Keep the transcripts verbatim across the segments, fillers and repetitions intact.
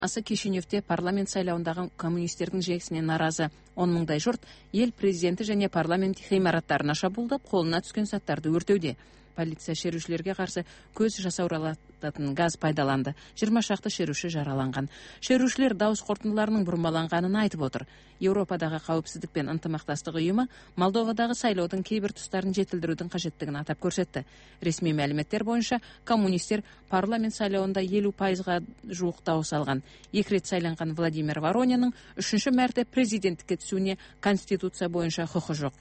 Асы Кишиневте парламент сайлауындағы коммунистердің жеңісіне наразы он мыңдай жұрт ел президенті және парламент ғимараттарына шабуылдап, қолына түскен заттарды өртеуде. Полиция шерушілерге қарсы көз жасауралатын газ пайдаланды. жиырма шақты шеруші жараланған. Шерушілер дауыс қорытындыларының бұрмаланғанын айтып отыр. Еуропадағы қауіпсіздік пен ынтымақтастық ұйымы Молдовадағы сайлаудың кейбір тұстарын жетілдірудің қажеттігін атап көрсетті. Ресми мәліметтер бойынша коммунистер парламент сайлауында елу пайызға жуық дауыс алған. Екі рет сайланған Владимир Ворониннің үшінші мәрте президенттікке түсуіне конституция бойынша құқы жоқ.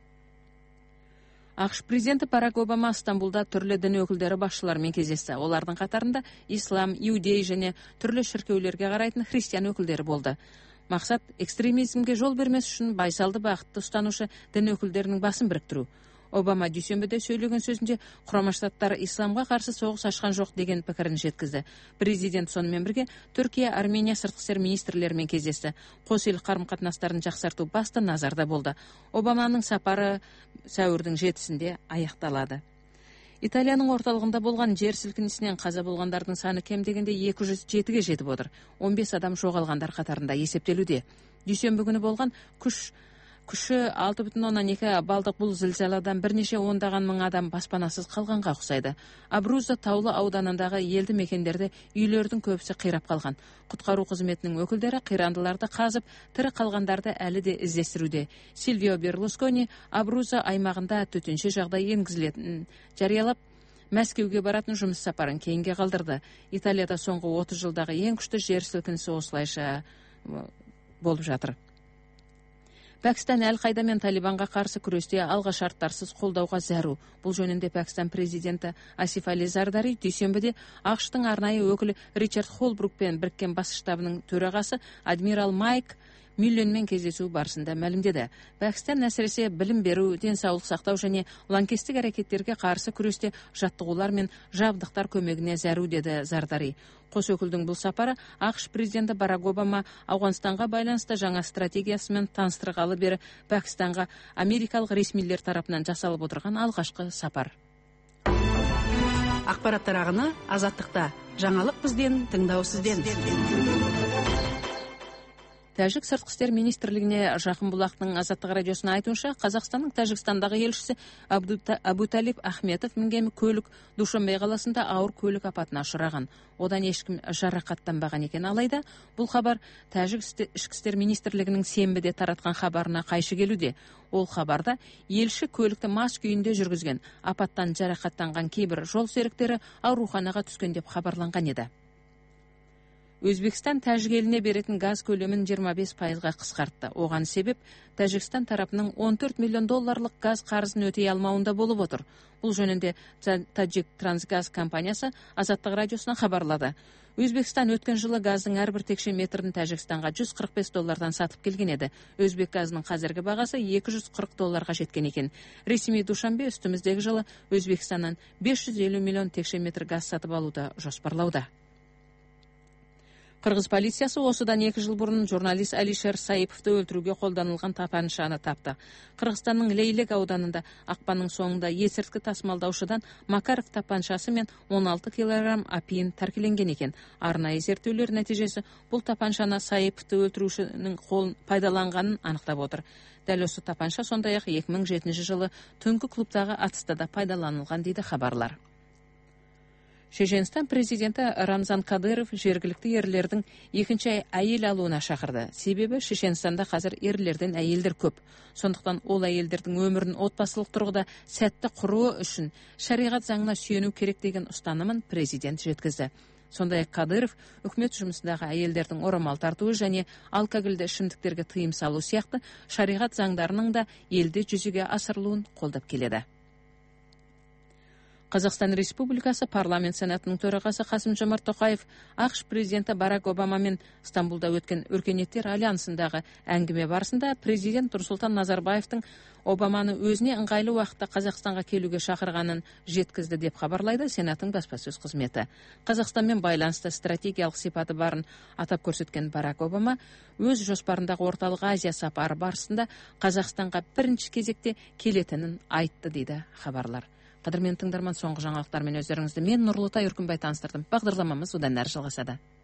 ақш президенті Барак Обама Стамбулда түрлі дін өкілдері басшыларымен кездесті. Олардың қатарында ислам, иудей және түрлі шіркеулерге қарайтын христиан өкілдері болды. Мақсат экстремизмге жол бермес үшін байсалды бағытты ұстанушы дін өкілдерінің басын біріктіру. Обама дүйсенбіде сөйлеген сөзінде Құрама Штаттар исламға қарсы соғыс ашқан жоқ деген пікірін жеткізді. Президент сонымен бірге Түркия, Армения сыртқы істер министрлерімен кездесті. Қос ел қарым-қатынастарын жақсарту басты назарда болды. Обаманың сапары сәуірдің жетісінде аяқталады. Италияның орталығында болған жер сілкінісінен қаза болғандардың саны кем дегенде екі жүз жетіге жетіп отыр. он бес адам жоғалғандар қатарында есептелуде. Дүйсенбі күні болған күш Күші алты бүтін оннан екі балдық бұл зілзаладан бірнеше ондаған мың адам баспанасыз қалғанға ұқсайды. Абруза таулы ауданындағы елді мекендерде үйлердің көбісі қирап қалған. Құтқару қызметінің өкілдері қирандыларды қазып, тірі қалғандарды әлі де іздестіруде. Сильвио Берлускони Абруза аймағында төтенше жағдай енгізілетінін жариялап, Мәскеуге баратын жұмыс сапарын кейінге қалдырды. Италияда соңғы отыз жылдағы ең күшті жер сілкінісі осылайша болып жатыр. Пәкістан Әл-Қайда мен Талибанға қарсы күресте алға шарттарсыз қолдауға зәру. Бұл жөнінде Пәкістан президенті Асиф Али Зардари дүйсенбіде ақш-тың арнайы өкілі Ричард Холбрукпен біріккен бас штабының төрағасы адмирал Майк Мюлленмен кездесу барысында мәлімдеді. Пәкістан әсіресе білім беру, денсаулық сақтау және лаңкестік әрекеттерге қарсы күресте жаттығулар мен жабдықтар көмегіне зәру деді Зардари. Қос өкілдің бұл сапары ақш президенті Барак Обама Ауғанстанға байланысты жаңа стратегиясымен таныстырғалы бері Пәкістанға америкалық ресмилер тарапынан жасалып отырған алғашқы сапар. Ақпараттар ағыны азаттықта. Жаңалық бізден, тыңдау сізден. Тәжік сыртқы істер министрлігіне жақын бұлақтың Азаттық радиосына айтуынша, Қазақстанның Тәжікстандағы елшісі Абуталип Ахметов мінген көлік Душанбе қаласында ауыр көлік апатына ұшыраған. Одан ешкім жарақаттанбаған екен, алайда бұл хабар Тәжік ішкі істер министрлігінің сенбіде таратқан хабарына қайшы келуде. Ол хабарда елші көлікті мас күйінде жүргізген, апаттан жарақаттанған кейбір жол серіктері ауруханаға түскен деп хабарланған еді. Өзбекстан Тәжік еліне беретін газ көлемін жиырма бес пайызға қысқартты. Оған себеп Тәжікстан тарапының он төрт миллион долларлық газ қарызын өтей алмауында болып отыр. Бұл жөнінде Таджик Трансгаз компаниясы Азаттық радиосына хабарлады. Өзбекстан өткен жылы газдың әрбір текше метрін Тәжікстанға жүз қырық бес доллардан сатып келген еді. Өзбек газының қазіргі бағасы екі жүз қырық долларға жеткен екен. Ресми Душанбе үстіміздегі жылы Өзбекстаннан бес жүз елу миллион текше метр газ сатып алуды жоспарлауда. Қырғыз полициясы осыдан екі жыл бұрын журналист Алишер Саиповты өлтіруге қолданылған тапаншаны тапты. Қырғызстанның Лейлек ауданында ақпанның соңында есірткі тасымалдаушыдан Макаров тапаншасы мен он алты килограмм апиын тәркіленген екен. Арнайы зерттеулер нәтижесі бұл тапаншаны Саиповты өлтірушінің қолын пайдаланғанын анықтап отыр. Дәл осы тапанша сондай-ақ екі мың жетінші жылы түнгі клубтағы атыста да пайдаланылған дейді хабарлар. Шешенстан президенті Рамзан Кадыров жергілікті ерлердің екінші әйел алуына шақырды. Себебі Шешенстанда қазір ерлерден әйелдер көп. Сондықтан ол әйелдердің өмірін отбасылық тұрғыда сәтті құруы үшін шариғат заңына сүйену керек деген ұстанымын президент жеткізді. Сондай-ақ Кадыров үкімет жұмысындағы әйелдердің орамал тартуы және алкогольді ішімдіктерге тыйым салу сияқты шариғат заңдарының да елде жүзеге асырылуын қолдап келеді. Қазақстан Республикасы парламент сенатының төрағасы Қасым-Жомарт Тоқаев ақш президенті Барак Обамамен Стамбулда өткен өркениеттер альянсындағы әңгіме барысында президент Нұрсұлтан Назарбаевтың Обаманы өзіне ыңғайлы уақытта Қазақстанға келуге шақырғанын жеткізді деп хабарлайды Сенаттың баспасөз қызметі. Қазақстанмен байланысты стратегиялық сипаты барын атап көрсеткен Барак Обама өз жоспарындағы Орталық Азия сапары барысында Қазақстанға бірінші кезекте келетінін айтты дейді хабарлар. Қадірмен тыңдарман, соңғы жаңалықтармен өздеріңізді мен Нұрлытай Үркімбай таныстырдым. Бағдарламамыз одан әрі жалғасады.